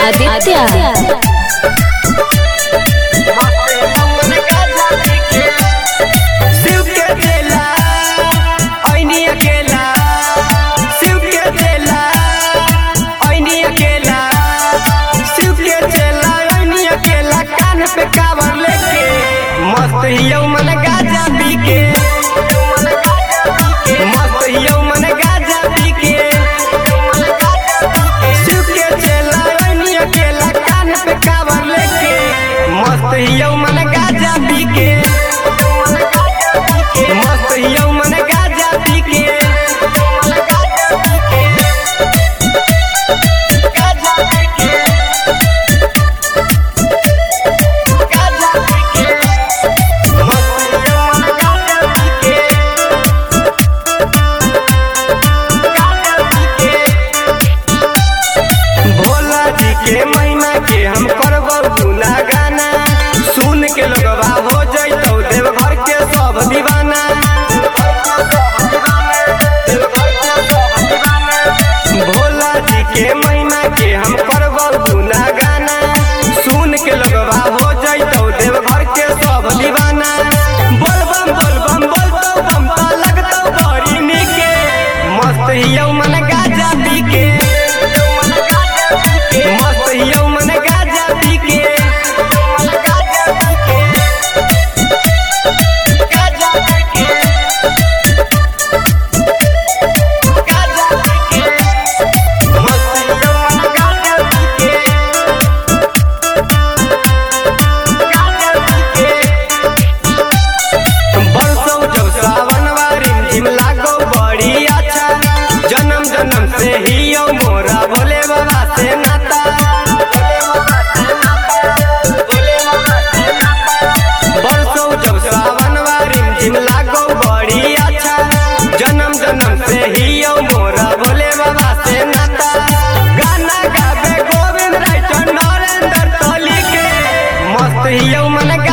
आदित्य पे कावर लेके मस्त हियो मन गाजा पी के मस्त हियो मन गाजा पी के शिव के चेला रानी अकेला कान पे कावर लेके मस्त हियो मन गाजा पी के मस्त हियो मन गाजा पी के के महीना के हम करबो गुना गाना सुन के लोगवा हो जइतो देवघर के सब दीवाना भोला जी के महीना के हम करबो गुना गाना सुन के लोगवा हो जइतो देवघर के सब दीवाना बोल बम बोलतो बम तो लगतो बड़ी नीके मस्त हियो मन गाजा पी के मस्त हियो मन गाजा पी के बरसों जब सावनवा रिमझिम लागो बड़ी अच्छा जन्म जन्म से हियो मोरा भोले बाबा से नाता बरसों जब सावनवा रिमझिम लागो बड़ी अच्छा जन्म जन्म से हियो मोरा भोले बाबा से नाता गाना गावे गोविंद राय नरेंद्र तोली के मस्त हियो मन